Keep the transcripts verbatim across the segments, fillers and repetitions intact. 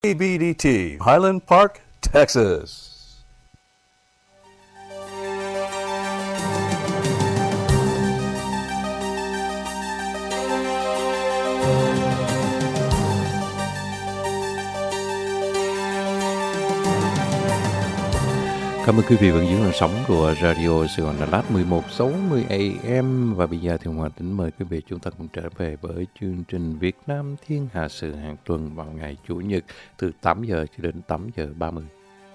A B D T, Highland Park, Texas. Cảm ơn quý vị vẫn giữ làn sóng của Radio Sài Gòn Đà Lạt mười một sáu mươi A M. Và bây giờ thì Hoàng Tính mời quý vị chúng ta cùng trở về với chương trình Việt Nam Thiên Hà Sự hàng tuần vào ngày Chủ nhật từ tám giờ cho đến tám giờ ba mươi.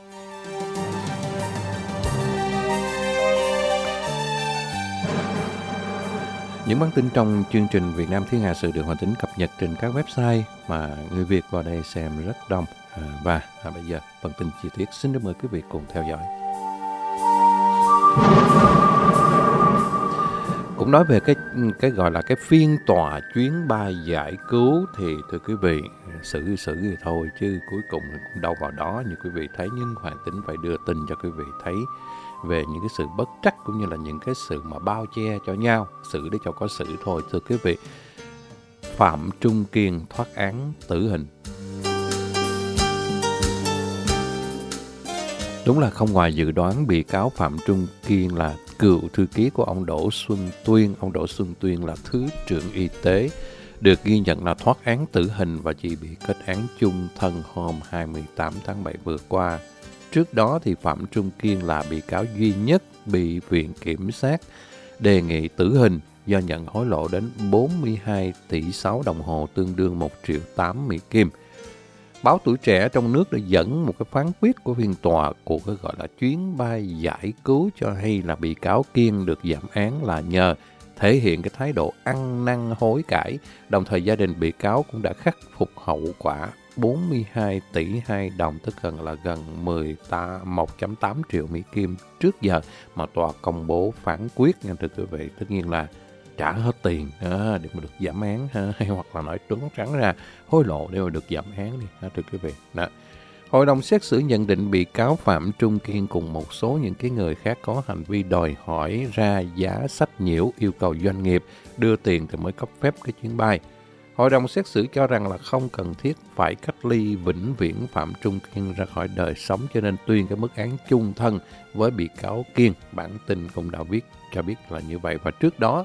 Những bản tin trong chương trình Việt Nam Thiên Hà Sự được Hoàng Tính cập nhật trên các website mà người Việt vào đây xem rất đông. À, và à, bây giờ phần tin chi tiết xin được mời quý vị cùng theo dõi. Cũng nói về cái cái gọi là cái phiên tòa chuyến bay giải cứu thì thưa quý vị, xử xử thì thôi chứ cuối cùng cũng đâu vào đó như quý vị thấy, nhưng Hoàng Tính phải đưa tin cho quý vị thấy về những cái sự bất trắc cũng như là những cái sự mà bao che cho nhau, xử để cho có xử thôi. Thưa quý vị, Phạm Trung Kiên thoát án tử hình. Đúng là không ngoài dự đoán, bị cáo Phạm Trung Kiên là cựu thư ký của ông Đỗ Xuân Tuyên. Ông Đỗ Xuân Tuyên là Thứ trưởng Y tế, được ghi nhận là thoát án tử hình và chỉ bị kết án chung thân hôm hai mươi tám tháng bảy vừa qua. Trước đó thì Phạm Trung Kiên là bị cáo duy nhất bị Viện Kiểm sát đề nghị tử hình do nhận hối lộ đến bốn mươi hai tỷ sáu đồng hồ, tương đương một triệu tám Mỹ Kim. Báo Tuổi Trẻ trong nước đã dẫn một cái phán quyết của phiên tòa của cái gọi là chuyến bay giải cứu cho hay là bị cáo Kiên được giảm án là nhờ thể hiện cái thái độ ăn năn hối cải, đồng thời gia đình bị cáo cũng đã khắc phục hậu quả bốn mươi hai tỷ hai đồng, tức gần là gần mười một phẩy tám triệu Mỹ Kim trước giờ mà tòa công bố phán quyết nha thưa quý vị. Tất nhiên là trả hết tiền à, để mà được giảm án ha, hay hoặc là nói trắng trắng ra hối lộ để mà được giảm án đi ha, thưa quý vị. Đó. Hội đồng xét xử nhận định bị cáo Phạm Trung Kiên cùng một số những cái người khác có hành vi đòi hỏi ra giá sách nhiễu, yêu cầu doanh nghiệp đưa tiền thì mới cấp phép cái chuyến bay. Hội đồng xét xử cho rằng là không cần thiết phải cách ly vĩnh viễn Phạm Trung Kiên ra khỏi đời sống, cho nên tuyên cái mức án chung thân với bị cáo Kiên. Bản tin cũng đã viết cho biết là như vậy. Và trước đó,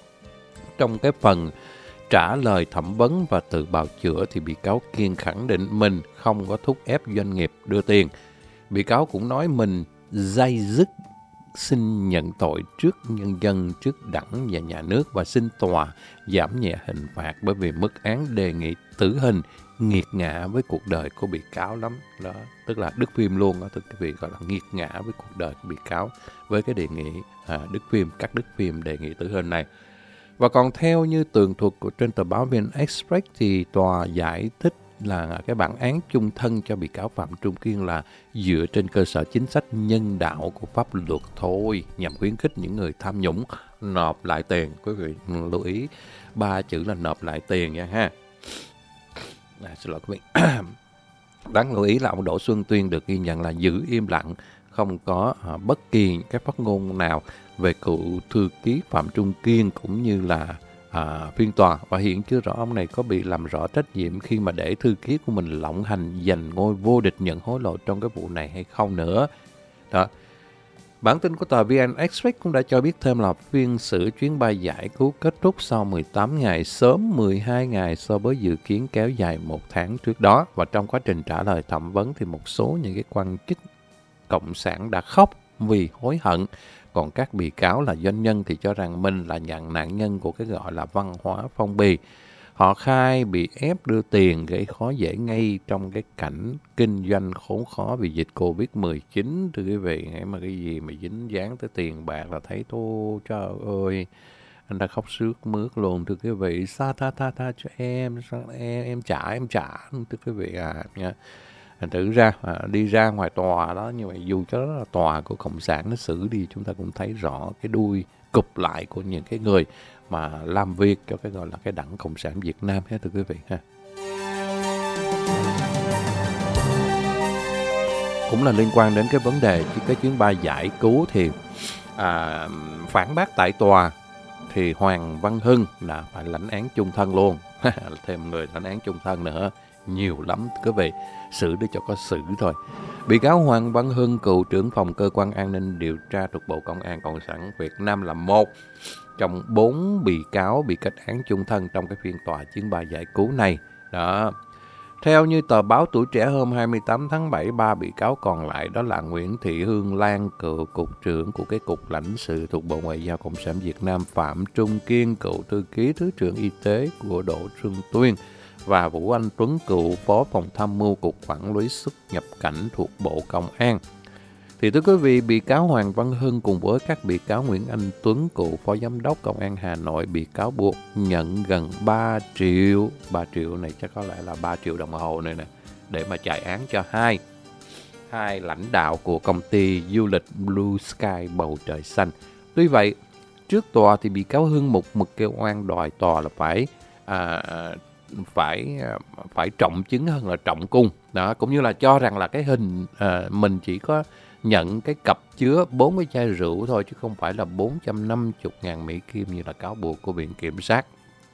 trong cái phần trả lời thẩm vấn và tự bào chữa thì bị cáo Kiên khẳng định mình không có thúc ép doanh nghiệp đưa tiền. Bị cáo cũng nói mình day dứt xin nhận tội trước nhân dân, trước đảng và nhà nước và xin tòa giảm nhẹ hình phạt bởi vì mức án đề nghị tử hình nghiệt ngã với cuộc đời của bị cáo lắm. Đó, tức là Đức Phim luôn đó, thưa quý vị, gọi là nghiệt ngã với cuộc đời của bị cáo với cái đề nghị à, Đức Phim, các Đức Phim đề nghị tử hình này. Và còn theo như tường thuật của trên tờ báo vê en Express thì tòa giải thích là cái bản án chung thân cho bị cáo Phạm Trung Kiên là dựa trên cơ sở chính sách nhân đạo của pháp luật thôi, nhằm khuyến khích những người tham nhũng nộp lại tiền. Quý vị lưu ý ba chữ là nộp lại tiền nha ha. À, xin lỗi quý vị. Đáng lưu ý là ông Đỗ Xuân Tuyên được ghi nhận là giữ im lặng, không có à, bất kỳ cái phát ngôn nào về cựu thư ký Phạm Trung Kiên cũng như là à, phiên tòa, và hiện chưa rõ ông này có bị làm rõ trách nhiệm khi mà để thư ký của mình lộng hành giành ngôi vô địch nhận hối lộ trong cái vụ này hay không nữa. Đó. Bản tin của tờ vê en Express cũng đã cho biết thêm là phiên xử chuyến bay giải cứu kết thúc sau mười tám ngày, sớm mười hai ngày so với dự kiến kéo dài một tháng trước đó. Và trong quá trình trả lời thẩm vấn thì một số những cái quan chức cộng sản đã khóc vì hối hận. Còn các bị cáo là doanh nhân thì cho rằng mình là nhận nạn nhân của cái gọi là văn hóa phong bì. Họ khai bị ép đưa tiền gây khó dễ ngay trong cái cảnh kinh doanh khốn khó vì dịch covid mười chín. Thưa quý vị, mà cái gì mà dính dáng tới tiền bạc là thấy thôi, trời ơi, anh đã khóc sướt mướt luôn. Thưa quý vị, sa tha tha tha cho em, em, em trả, em trả. Thưa quý vị à, nha. Thành thử ra, à, đi ra ngoài tòa đó, như vậy dù cho đó là tòa của Cộng sản nó xử đi, chúng ta cũng thấy rõ cái đuôi cụp lại của những cái người mà làm việc cho cái gọi là cái đảng Cộng sản Việt Nam hết, thưa quý vị ha. Cũng là liên quan đến cái vấn đề cái chuyến bay giải cứu thì à, phản bác tại tòa thì Hoàng Văn Hưng là phải lãnh án chung thân luôn. Thêm người lãnh án chung thân nữa. nhiều lắm quý vị, xử để cho có xử thôi. Bị cáo Hoàng Văn Hưng, cựu trưởng phòng cơ quan an ninh điều tra thuộc Bộ Công an Cộng sản Việt Nam là một trong bốn bị cáo bị kết án chung thân trong cái phiên tòa chuyến bay giải cứu này. Đó. Theo như tờ báo Tuổi Trẻ hôm hai mươi tám tháng bảy, ba bị cáo còn lại đó là Nguyễn Thị Hương Lan, cựu cục trưởng của cái cục lãnh sự thuộc Bộ Ngoại giao Cộng sản Việt Nam, Phạm Trung Kiên, cựu thư ký Thứ trưởng Y tế của Đỗ Xuân Tuyên, và Vũ Anh Tuấn, cựu phó phòng tham mưu Cục Quản lý xuất nhập cảnh thuộc Bộ Công an. Thì thưa quý vị, bị cáo Hoàng Văn Hưng cùng với các bị cáo Nguyễn Anh Tuấn, cựu phó giám đốc Công an Hà Nội, bị cáo buộc nhận gần ba triệu, ba triệu này chắc có lẽ là ba triệu đồng hồ này nè, để mà chạy án cho hai, hai lãnh đạo của công ty du lịch Blue Sky Bầu Trời Xanh. Tuy vậy, trước tòa thì bị cáo Hưng một mực kêu oan đòi tòa là phải à, phải phải trọng chứng hơn là trọng cung. Đó, cũng như là cho rằng là cái hình à, mình chỉ có nhận cái cặp chứa bốn mươi chai rượu thôi, chứ không phải là bốn trăm năm mươi ngàn Mỹ Kim như là cáo buộc của Viện Kiểm sát.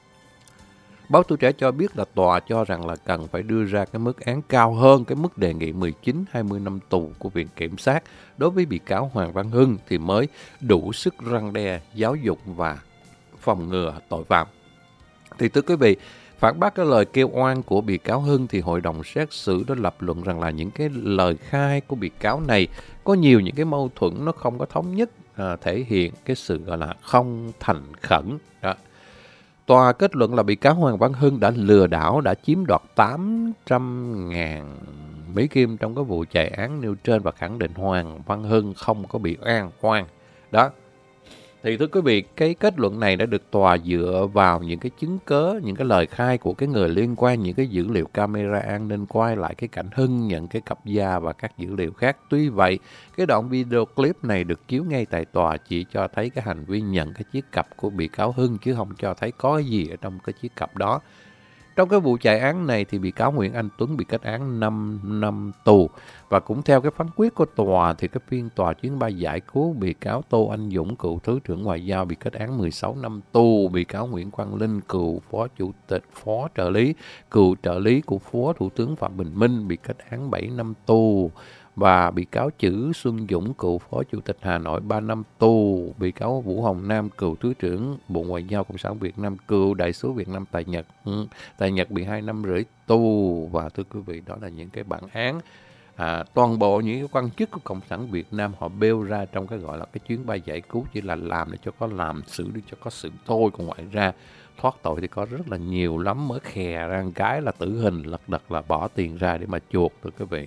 Báo Tuổi Trẻ cho biết là tòa cho rằng là cần phải đưa ra cái mức án cao hơn cái mức đề nghị mười chín hai mươi năm tù của Viện Kiểm sát đối với bị cáo Hoàng Văn Hưng thì mới đủ sức răn đe, giáo dục và phòng ngừa tội phạm. Thì thưa quý vị, phản bác cái lời kêu oan của bị cáo Hưng thì hội đồng xét xử đã lập luận rằng là những cái lời khai của bị cáo này có nhiều những cái mâu thuẫn nó không có thống nhất, à, thể hiện cái sự gọi là không thành khẩn. Đó. Tòa kết luận là bị cáo Hoàng Văn Hưng đã lừa đảo, đã chiếm đoạt tám trăm ngàn Mỹ Kim trong cái vụ chạy án nêu trên và khẳng định Hoàng Văn Hưng không có bị oan oan. Đó. Thì thưa quý vị, cái kết luận này đã được tòa dựa vào những cái chứng cớ, những cái lời khai của cái người liên quan, những cái dữ liệu camera an ninh quay lại cái cảnh Hưng nhận cái cặp da và các dữ liệu khác. Tuy vậy, cái đoạn video clip này được chiếu ngay tại tòa chỉ cho thấy cái hành vi nhận cái chiếc cặp của bị cáo Hưng, chứ không cho thấy có gì ở trong cái chiếc cặp đó. Trong cái vụ chạy án này thì bị cáo Nguyễn Anh Tuấn bị kết án năm năm tù. Và cũng theo cái phán quyết của tòa thì cái phiên tòa chuyến bay giải cứu bị cáo Tô Anh Dũng, cựu Thứ trưởng Ngoại giao, bị kết án mười sáu năm tù. Bị cáo Nguyễn Quang Linh, cựu phó chủ tịch, phó trợ lý, cựu trợ lý của phó thủ tướng Phạm Bình Minh, bị kết án bảy năm tù. Và bị cáo Chử Xuân Dũng, cựu phó chủ tịch Hà Nội, ba năm tù. Bị cáo Vũ Hồng Nam, cựu Thứ trưởng Bộ Ngoại giao Cộng sản Việt Nam, cựu đại sứ Việt Nam tại Nhật, tại Nhật bị hai năm rưỡi tù. Và thưa quý vị, đó là những cái bản án à, toàn bộ những cái quan chức của Cộng sản Việt Nam họ bêu ra trong cái gọi là cái chuyến bay giải cứu, chỉ là làm để cho có làm, xử để cho có xử thôi. Còn ngoài ra thoát tội thì có rất là nhiều lắm, mới khè ra cái là tử hình, lật đật là bỏ tiền ra để mà chuộc, thưa quý vị.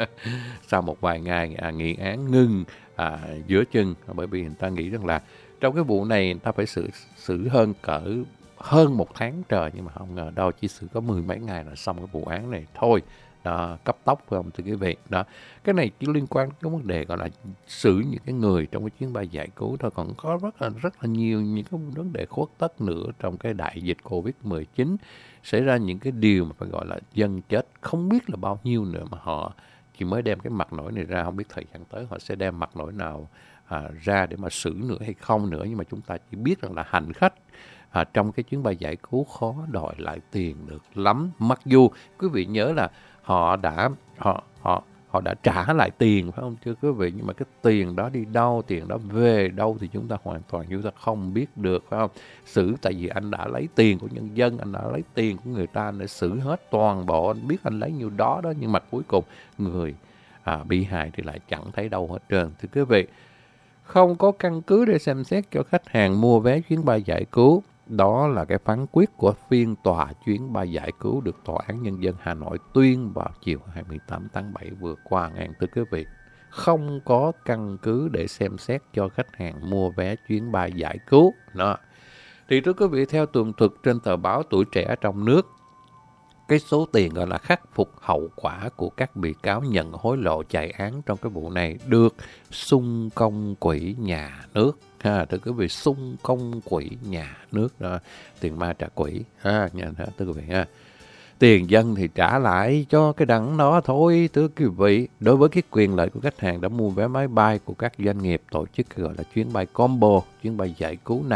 Sau một vài ngày à, nghị án ngưng à, giữa chừng, bởi vì người ta nghĩ rằng là trong cái vụ này người ta phải xử xử hơn cỡ hơn một tháng trời, nhưng mà không ngờ đâu chỉ xử có mười mấy ngày là xong cái vụ án này thôi. Đó, cấp tốc phải không thưa quý vị? Đó, cái này chỉ liên quan đến vấn đề gọi là xử những cái người trong cái chuyến bay giải cứu thôi, còn có rất là rất là nhiều những cái vấn đề khuất tất nữa trong cái đại dịch Covid mười chín, xảy ra những cái điều mà phải gọi là dân chết không biết là bao nhiêu nữa, mà họ chỉ mới đem cái mặt nổi này ra, không biết thời gian tới họ sẽ đem mặt nổi nào à, ra để mà xử nữa hay không nữa. Nhưng mà chúng ta chỉ biết rằng là hành khách À, trong cái chuyến bay giải cứu khó đòi lại tiền được lắm. Mặc dù quý vị nhớ là họ đã họ họ họ đã trả lại tiền, phải không chứ quý vị, nhưng mà cái tiền đó đi đâu, tiền đó về đâu thì chúng ta hoàn toàn chúng ta không biết được, phải không? Xử tại vì anh đã lấy tiền của nhân dân, anh đã lấy tiền của người ta để xử hết toàn bộ, anh biết anh lấy nhiêu đó đó, nhưng mà cuối cùng người à, bị hại thì lại chẳng thấy đâu hết trơn. Thưa quý vị, không có căn cứ để xem xét cho khách hàng mua vé chuyến bay giải cứu. Đó là cái phán quyết của phiên tòa chuyến bay giải cứu được Tòa án Nhân dân Hà Nội tuyên vào chiều hai mươi tám tháng bảy vừa qua. Ngàn thưa quý vị, không có căn cứ để xem xét cho khách hàng mua vé chuyến bay giải cứu. Đó. Thì thưa quý vị, theo tường thuật trên tờ báo Tuổi Trẻ trong nước, cái số tiền gọi là khắc phục hậu quả của các bị cáo nhận hối lộ chạy án trong cái vụ này được xung công quỹ nhà nước. Ha, thưa quý vị, xung công quỹ nhà nước đó, tiền ma trả quỹ. Ha, nha, thưa quý vị ha. Tiền dân thì trả lại cho cái đằng đó thôi, thưa quý vị. Đối với cái quyền lợi của khách hàng đã mua vé máy bay của các doanh nghiệp tổ chức gọi là chuyến bay combo, chuyến bay giải cứu này,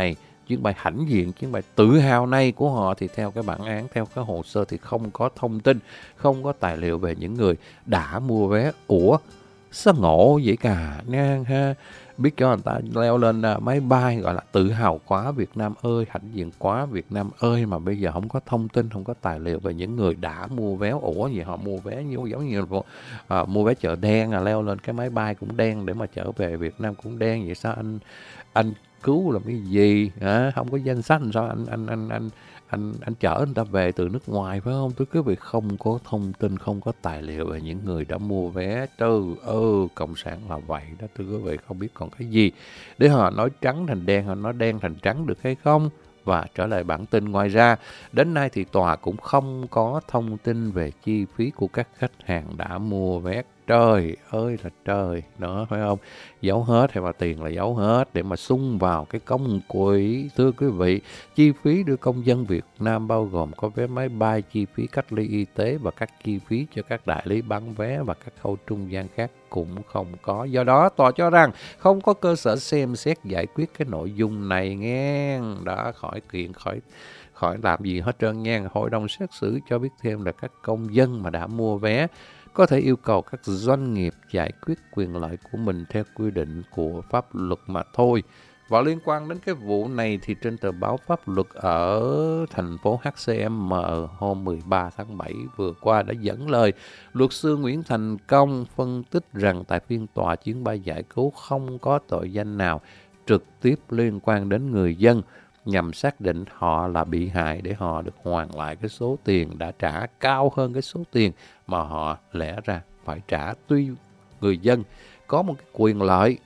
chuyến bay hãnh diện, chuyến bay tự hào này của họ thì theo cái bản án, theo cái hồ sơ thì không có thông tin, không có tài liệu về những người đã mua vé. Ủa, sao ngộ vậy cả nha ha. Biết cho người ta leo lên máy bay gọi là tự hào quá, Việt Nam ơi, hãnh diện quá, Việt Nam ơi, mà bây giờ không có thông tin, không có tài liệu về những người đã mua vé. Ủa gì họ mua vé như giống như là à, mua vé chợ đen, à, leo lên cái máy bay cũng đen để mà trở về Việt Nam cũng đen. Vậy sao anh anh cứu làm cái gì à? Không có danh sách sao anh anh anh anh anh anh chở người ta về từ nước ngoài phải không? Thưa quý vị, không có thông tin, không có tài liệu về những người đã mua vé. Trời ơi, cộng sản là vậy đó thưa quý vị, không biết còn cái gì để họ nói trắng thành đen, họ nói đen thành trắng được hay không? Và trở lại bản tin, ngoài ra đến nay thì tòa cũng không có thông tin về chi phí của các khách hàng đã mua vé. Trời ơi là trời, đó phải không? Giấu hết hay mà tiền là giấu hết để mà sung vào cái công quỹ. Thưa quý vị, chi phí đưa công dân Việt Nam bao gồm có vé máy bay, chi phí cách ly y tế và các chi phí cho các đại lý bán vé và các khâu trung gian khác cũng không có. Do đó, tòa cho rằng không có cơ sở xem xét giải quyết cái nội dung này nghe. Đã khỏi kiện, khỏi khỏi làm gì hết trơn nha. Hội đồng xét xử cho biết thêm là các công dân mà đã mua vé có thể yêu cầu các doanh nghiệp giải quyết quyền lợi của mình theo quy định của pháp luật mà thôi. Và liên quan đến cái vụ này thì trên tờ báo Pháp Luật ở thành phố hát xê em hôm mười ba tháng bảy vừa qua đã dẫn lời luật sư Nguyễn Thành Công phân tích rằng tại phiên tòa, chuyến bay giải cứu không có tội danh nào trực tiếp liên quan đến người dân, nhằm xác định họ là bị hại để họ được hoàn lại cái số tiền đã trả cao hơn cái số tiền mà họ lẽ ra phải trả. Tuy người dân có một cái quyền lợi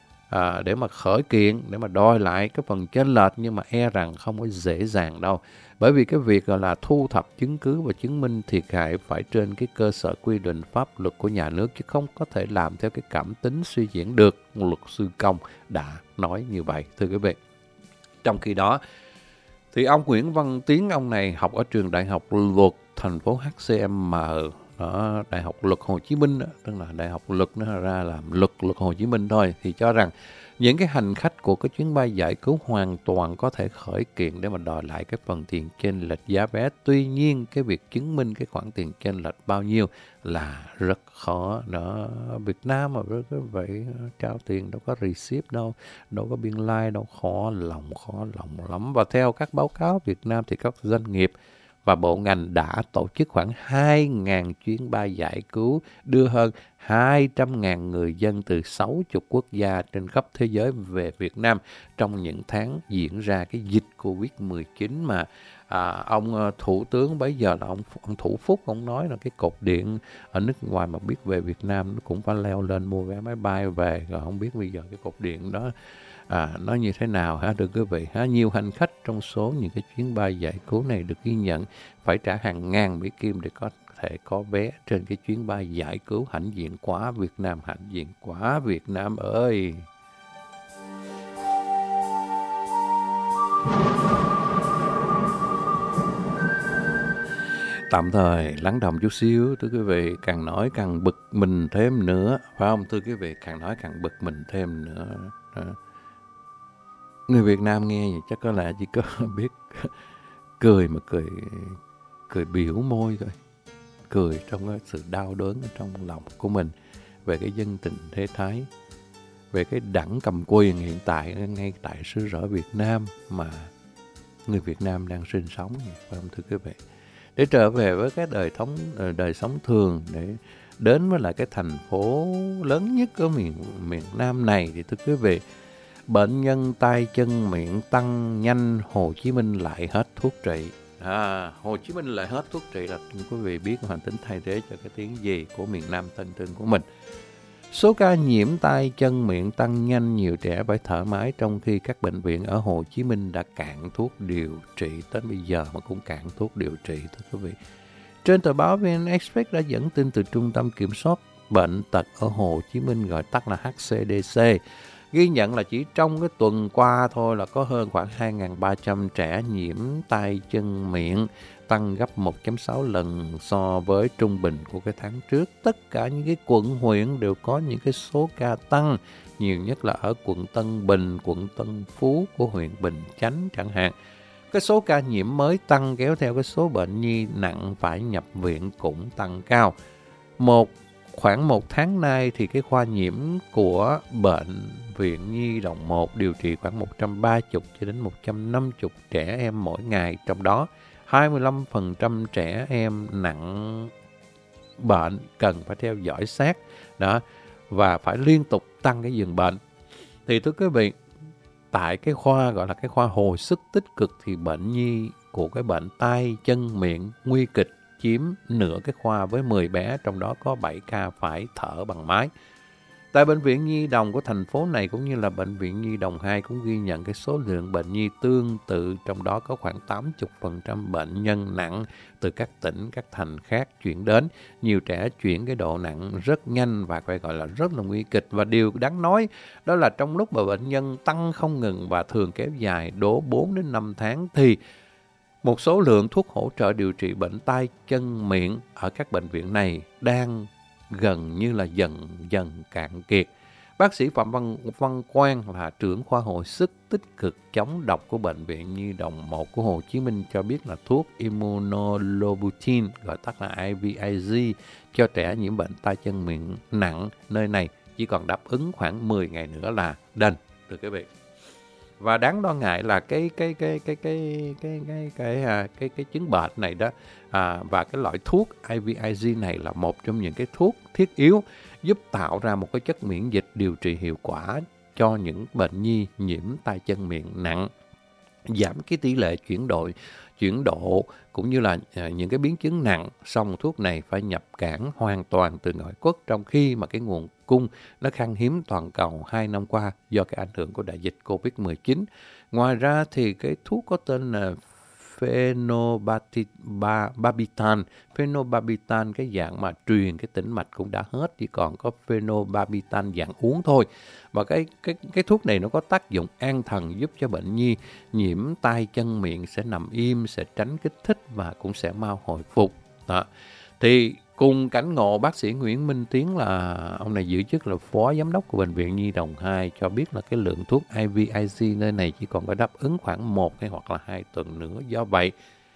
à, để mà khởi kiện, để mà đòi lại cái phần chênh lệch, nhưng mà e rằng không có dễ dàng đâu. Bởi vì cái việc gọi là thu thập chứng cứ và chứng minh thiệt hại phải trên cái cơ sở quy định pháp luật của nhà nước, chứ không có thể làm theo cái cảm tính suy diễn được. Luật sư Công đã nói như vậy, thưa quý vị. Trong khi đó, thì ông Nguyễn Văn Tiến, ông này học ở trường Đại học Luật thành phố hát xê em, đó, Đại học Luật Hồ Chí Minh, đó, tức là Đại học Luật nó ra làm luật luật Hồ Chí Minh thôi, thì cho rằng những cái hành khách của cái chuyến bay giải cứu hoàn toàn có thể khởi kiện để mà đòi lại cái phần tiền chênh lệch giá vé. Tuy nhiên, cái việc chứng minh cái khoản tiền chênh lệch bao nhiêu là rất khó. Đó, Việt Nam mà với cái vậy trao tiền đâu có receipt đâu, đâu có biên lai đâu, khó lòng, khó lòng lắm. Và theo các báo cáo Việt Nam thì các doanh nghiệp và bộ ngành đã tổ chức khoảng hai nghìn chuyến bay giải cứu, đưa hơn hai trăm nghìn người dân từ sáu mươi quốc gia trên khắp thế giới về Việt Nam trong những tháng diễn ra cái dịch covid mười chín mà à, ông Thủ tướng bấy giờ là ông, ông Thủ Phúc, ông nói là cái cột điện ở nước ngoài mà biết về Việt Nam nó cũng phải leo lên mua vé máy bay về, rồi không biết bây giờ cái cột điện đó À, nó như thế nào hả thưa quý vị ha? Nhiều hành khách trong số những cái chuyến bay giải cứu này được ghi nhận phải trả hàng ngàn Mỹ Kim để có thể có vé trên cái chuyến bay giải cứu. Hãnh diện quá Việt Nam, hãnh diện quá Việt Nam ơi. Tạm thời lắng đọng chút xíu thưa quý vị, càng nói càng bực mình thêm nữa, phải không thưa quý vị? Càng nói càng bực mình thêm nữa. Đó. Người Việt Nam nghe thì chắc có lẽ chỉ có biết cười mà cười cười biểu môi thôi, cười trong cái sự đau đớn ở trong lòng của mình về cái dân tình thế thái, về cái đảng cầm quyền hiện tại ngay tại xứ sở Việt Nam mà người Việt Nam đang sinh sống, phải không thưa quý vị? Để trở về với cái đời thống đời sống thường, để đến với lại cái thành phố lớn nhất ở miền miền Nam này thì thưa quý vị, bệnh nhân tay chân miệng tăng nhanh, Hồ Chí Minh lại hết thuốc trị. À, Hồ Chí Minh lại hết thuốc trị là quý vị biết hành tính thay thế cho cái tiếng gì của miền Nam thân thương của mình. Số ca nhiễm tay chân miệng tăng nhanh, nhiều trẻ phải thở máy, trong khi các bệnh viện ở Hồ Chí Minh đã cạn thuốc điều trị, tới bây giờ mà cũng cạn thuốc điều trị thưa quý vị. Trên tờ báo vê en Express đã dẫn tin từ Trung tâm Kiểm soát Bệnh tật ở Hồ Chí Minh, gọi tắt là hát xê đê xê, Ghi nhận là chỉ trong cái tuần qua thôi là có hơn khoảng hai nghìn ba trăm trẻ nhiễm tay chân miệng, tăng gấp một phẩy sáu lần so với trung bình của cái tháng trước. Tất cả những cái quận huyện đều có những cái số ca tăng, nhiều nhất là ở quận Tân Bình, quận Tân Phú của huyện Bình Chánh chẳng hạn. Cái số ca nhiễm mới tăng kéo theo cái số bệnh nhi nặng phải nhập viện cũng tăng cao. Một khoảng một tháng nay thì cái khoa nhiễm của bệnh viện Nhi đồng một điều trị khoảng một trăm ba mươi cho đến một trăm năm mươi trẻ em mỗi ngày, trong đó hai mươi lăm phần trăm trẻ em nặng bệnh cần phải theo dõi sát đó, và phải liên tục tăng cái giường bệnh. Thì thưa quý vị, tại cái khoa gọi là cái khoa hồi sức tích cực thì bệnh nhi của cái bệnh tay chân miệng nguy kịch chiếm nửa cái khoa với mười bé, trong đó có bảy ca phải thở bằng máy. Tại Bệnh viện Nhi đồng của thành phố này cũng như là Bệnh viện Nhi đồng hai cũng ghi nhận cái số lượng bệnh nhi tương tự, trong đó có khoảng tám mươi phần trăm bệnh nhân nặng từ các tỉnh, các thành khác chuyển đến. Nhiều trẻ chuyển cái độ nặng rất nhanh và phải gọi là rất là nguy kịch. Và điều đáng nói đó là trong lúc mà bệnh nhân tăng không ngừng và thường kéo dài đổ bốn đến năm tháng thì một số lượng thuốc hỗ trợ điều trị bệnh tay chân miệng ở các bệnh viện này đang gần như là dần dần cạn kiệt. Bác sĩ Phạm Văn, Văn Quang là trưởng khoa hồi sức tích cực chống độc của Bệnh viện Nhi đồng một của Hồ Chí Minh cho biết là thuốc Immunolobutin, gọi tắt là i vê i giê, cho trẻ nhiễm bệnh tay chân miệng nặng nơi này chỉ còn đáp ứng khoảng mười ngày nữa là đành, thưa quý vị. Và đáng lo ngại là cái cái cái cái cái cái cái cái cái, cái, cái chứng bệnh này đó à, và cái loại thuốc i vê i giê này là một trong những cái thuốc thiết yếu giúp tạo ra một cái chất miễn dịch điều trị hiệu quả cho những bệnh nhi nhiễm tay chân miệng nặng, giảm cái tỷ lệ chuyển đổi chuyển độ cũng như là à, những cái biến chứng nặng. Song thuốc này phải nhập cảng hoàn toàn từ ngoại quốc, trong khi mà cái nguồn cung nó khan hiếm toàn cầu hai năm qua do cái ảnh hưởng của đại dịch covid mười chín. Ngoài ra thì cái thuốc có tên là phenobarbital, phenobarbital cái dạng mà truyền cái tĩnh mạch cũng đã hết, chỉ còn có phenobarbital dạng uống thôi. Và cái cái cái thuốc này nó có tác dụng an thần, giúp cho bệnh nhi nhiễm tay chân miệng sẽ nằm im, sẽ tránh kích thích và cũng sẽ mau hồi phục. Đó. Thì cùng cảnh ngộ, bác sĩ Nguyễn Minh Tiến là ông này giữ chức là phó giám đốc của Bệnh viện Nhi đồng hai cho biết là cái lượng thuốc i vê i giê nơi này chỉ còn có đáp ứng khoảng một hay hoặc là hai tuần nữa. Do vậy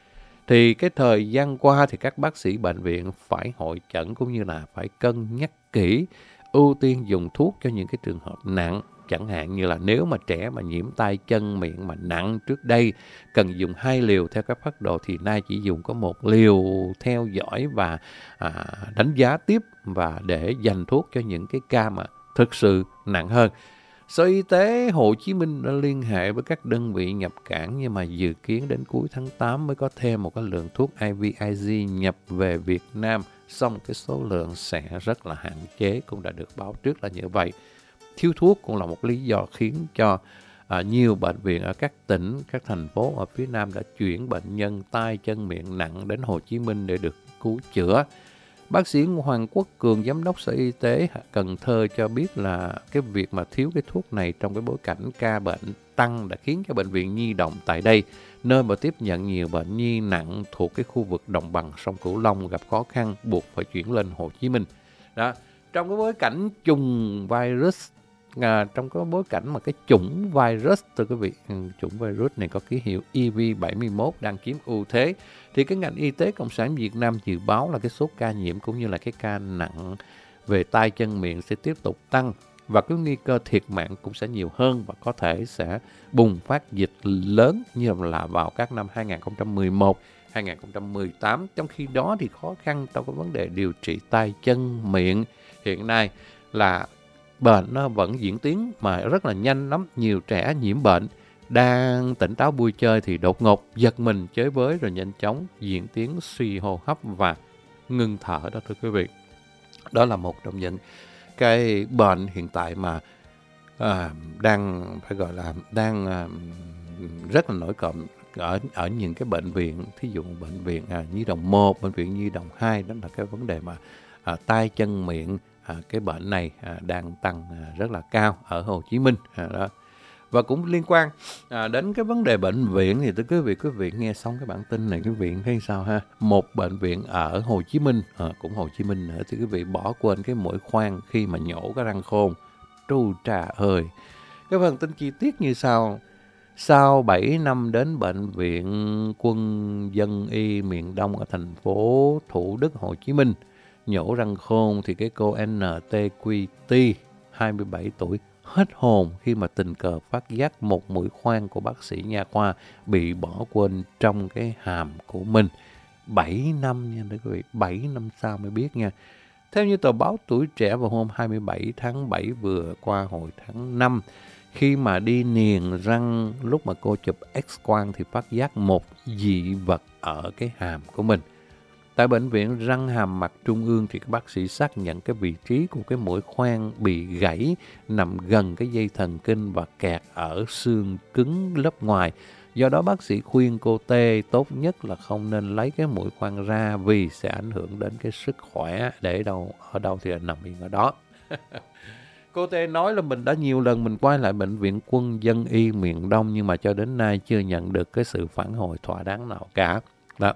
thì cái thời gian qua thì các bác sĩ bệnh viện phải hội chẩn cũng như là phải cân nhắc kỹ, ưu tiên dùng thuốc cho những cái trường hợp nặng. Chẳng hạn như là nếu mà trẻ mà nhiễm tay chân miệng mà nặng trước đây cần dùng hai liều theo các phác đồ thì nay chỉ dùng có một liều theo dõi và à, đánh giá tiếp, và để dành thuốc cho những cái ca mà thực sự nặng hơn. Sở Y tế Hồ Chí Minh đã liên hệ với các đơn vị nhập cảng, nhưng mà dự kiến đến cuối tháng tám mới có thêm một cái lượng thuốc i vê i giê nhập về Việt Nam, song cái số lượng sẽ rất là hạn chế, cũng đã được báo trước là như vậy. Thiếu thuốc cũng là một lý do khiến cho à, nhiều bệnh viện ở các tỉnh, các thành phố ở phía Nam đã chuyển bệnh nhân tay chân miệng nặng đến Hồ Chí Minh để được cứu chữa. Bác sĩ Hoàng Quốc Cường, giám đốc Sở Y tế Cần Thơ cho biết là cái việc mà thiếu cái thuốc này trong cái bối cảnh ca bệnh tăng đã khiến cho Bệnh viện Nhi đồng tại đây, nơi mà tiếp nhận nhiều bệnh nhi nặng thuộc cái khu vực đồng bằng sông Cửu Long, gặp khó khăn, buộc phải chuyển lên Hồ Chí Minh. Đó. Trong cái bối cảnh chủng virus, à, trong cái bối cảnh mà cái chủng virus, thưa quý vị, chủng virus này có ký hiệu E V bảy mươi mốt đang chiếm ưu thế, thì cái ngành y tế Cộng sản Việt Nam dự báo là cái số ca nhiễm cũng như là cái ca nặng về tay chân miệng sẽ tiếp tục tăng, và cái nguy cơ thiệt mạng cũng sẽ nhiều hơn, và có thể sẽ bùng phát dịch lớn như là vào các năm hai không một một, hai không một tám. Trong khi đó thì khó khăn trong cái vấn đề điều trị tay chân miệng hiện nay là bệnh nó vẫn diễn tiến mà rất là nhanh lắm. Nhiều trẻ nhiễm bệnh đang tỉnh táo vui chơi thì đột ngột giật mình chới với, rồi nhanh chóng diễn tiến suy hô hấp và ngưng thở đó, thưa quý vị. Đó là một trong những cái bệnh hiện tại mà à, đang phải gọi là đang à, rất là nổi cộm ở ở những cái bệnh viện, thí dụ bệnh viện à, Nhi đồng một, bệnh viện Nhi đồng hai, đó là cái vấn đề mà à, tay chân miệng à, cái bệnh này à, đang tăng à, rất là cao ở Hồ Chí Minh. À, đó. Và cũng liên quan à, đến cái vấn đề bệnh viện thì thưa quý vị, quý vị nghe xong cái bản tin này quý vị thấy sao ha? Một bệnh viện ở Hồ Chí Minh, à, cũng Hồ Chí Minh nữa, thì quý vị bỏ quên cái mũi khoan khi mà nhổ cái răng khôn. Tru trà ơi! Cái phần tin chi tiết như sau. Sau bảy năm đến Bệnh viện Quân dân y miền Đông ở thành phố Thủ Đức, Hồ Chí Minh nhổ răng khôn, thì cái cô en tê quy tê, hai mươi bảy tuổi, hết hồn khi mà tình cờ phát giác một mũi khoan của bác sĩ nha khoa bị bỏ quên trong cái hàm của mình. bảy năm nha quý vị, bảy năm sau mới biết nha. Theo như tờ báo Tuổi Trẻ vào hôm hai mươi bảy tháng bảy vừa qua hồi tháng năm, khi mà đi niềng răng, lúc mà cô chụp X-quang thì phát giác một dị vật ở cái hàm của mình. Tại Bệnh viện Răng Hàm Mặt Trung ương thì các bác sĩ xác nhận cái vị trí của cái mũi khoan bị gãy nằm gần cái dây thần kinh và kẹt ở xương cứng lớp ngoài. Do đó bác sĩ khuyên cô T tốt nhất là không nên lấy cái mũi khoan ra vì sẽ ảnh hưởng đến cái sức khỏe. Để đâu ở đâu thì nằm yên ở đó. Cô T nói là mình đã nhiều lần mình quay lại Bệnh viện Quân dân y miền Đông nhưng mà cho đến nay chưa nhận được cái sự phản hồi thỏa đáng nào cả. Đó.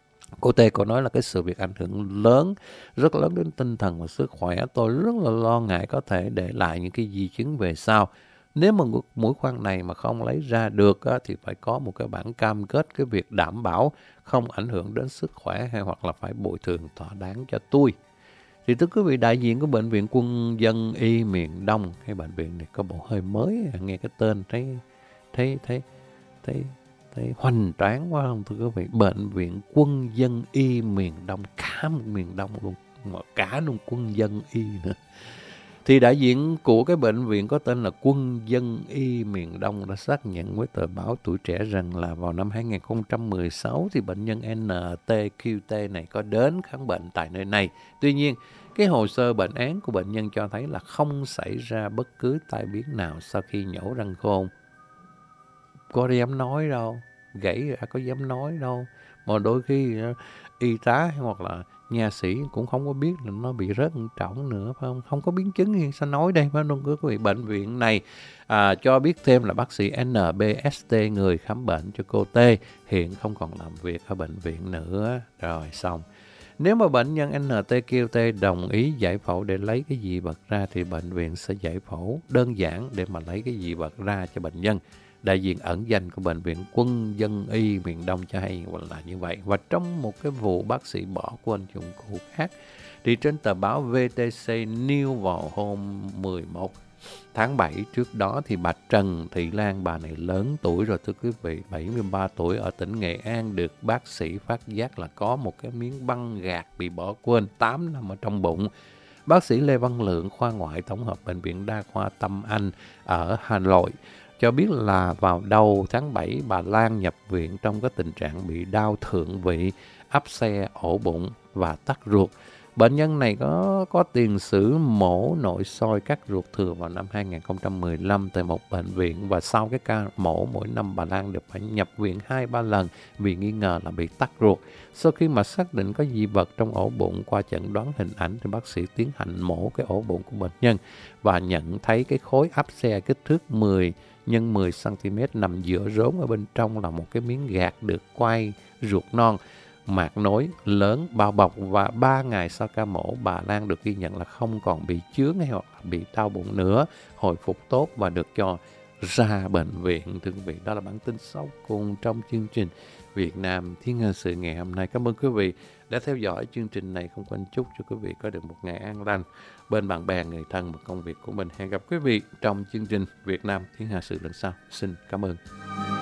Cô T có nói là cái sự việc ảnh hưởng lớn, rất lớn đến tinh thần và sức khỏe. Tôi rất là lo ngại có thể để lại những cái di chứng về sau. Nếu mà mũi khoan này mà không lấy ra được á, thì phải có một cái bản cam kết cái việc đảm bảo không ảnh hưởng đến sức khỏe hay hoặc là phải bồi thường thỏa đáng cho tôi. Thì thưa quý vị, đại diện của Bệnh viện Quân dân y miền Đông, cái bệnh viện này có bộ hơi mới, nghe cái tên thấy thấy thấy thấy thấy hoành tráng quá không thưa quý vị. Bệnh viện Quân dân y miền Đông, cả một miền Đông luôn, mà cả luôn Quân dân y nữa. Thì đại diện của cái bệnh viện có tên là Quân dân y miền Đông đã xác nhận với tờ báo Tuổi Trẻ rằng là vào năm hai không một sáu thì bệnh nhân en tê quy tê này có đến khám bệnh tại nơi này. Tuy nhiên, cái hồ sơ bệnh án của bệnh nhân cho thấy là không xảy ra bất cứ tai biến nào sau khi nhổ răng khôn. Có dám nói đâu, gãy ra có dám nói đâu. Mà đôi khi y tá hoặc là nha sĩ cũng không có biết là nó bị rớt trọng nữa, phải không? Không có biến chứng thì sao nói đây, phải không? Quý vị, bệnh viện này à, cho biết thêm là bác sĩ en bê ét tê, người khám bệnh cho cô T, hiện không còn làm việc ở bệnh viện nữa. Rồi xong. Nếu mà bệnh nhân en tê quy tê đồng ý giải phẫu để lấy cái dị vật ra thì bệnh viện sẽ giải phẫu đơn giản để mà lấy cái dị vật ra cho bệnh nhân. Đại diện ẩn danh của Bệnh viện Quân dân y miền Đông cho hay là như vậy. Và trong một cái vụ bác sĩ bỏ quên dụng cụ khác, thì trên tờ báo vê tê xê News vào hôm mười một tháng bảy trước đó thì bà Trần Thị Lan, bà này lớn tuổi rồi thưa quý vị, bảy mươi ba tuổi, ở tỉnh Nghệ An, được bác sĩ phát giác là có một cái miếng băng gạc bị bỏ quên tám năm ở trong bụng. Bác sĩ Lê Văn Lượng, khoa ngoại tổng hợp Bệnh viện Đa khoa Tâm Anh ở Hà Nội cho biết là vào đầu tháng bảy, bà Lan nhập viện trong cái tình trạng bị đau thượng vị, áp xe ổ bụng và tắc ruột. Bệnh nhân này có có tiền sử mổ nội soi cắt ruột thừa vào năm hai không một lăm tại một bệnh viện, và sau cái ca mổ mỗi năm bà Lan được phải nhập viện hai ba lần vì nghi ngờ là bị tắc ruột. Sau khi mà xác định có dị vật trong ổ bụng qua chẩn đoán hình ảnh thì bác sĩ tiến hành mổ cái ổ bụng của bệnh nhân và nhận thấy cái khối áp xe kích thước mười nhân mười xăng-ti-mét nằm giữa rốn, ở bên trong là một cái miếng gạc được quay ruột non, mạc nối lớn bao bọc. Và ba ngày sau ca mổ, bà Lan được ghi nhận là không còn bị chướng hay hoặc là bị đau bụng nữa, hồi phục tốt và được cho ra bệnh viện. Thưa quý vị, đó là bản tin sau cùng trong chương trình Việt Nam Thiên Hạ Sự ngày hôm nay. Cảm ơn quý vị đã theo dõi chương trình này. Không quên chúc cho quý vị có được một ngày an lành bên bạn bè, người thân và công việc của mình. Hẹn gặp quý vị trong chương trình Việt Nam Thiên Hạ Sự lần sau. Xin cảm ơn.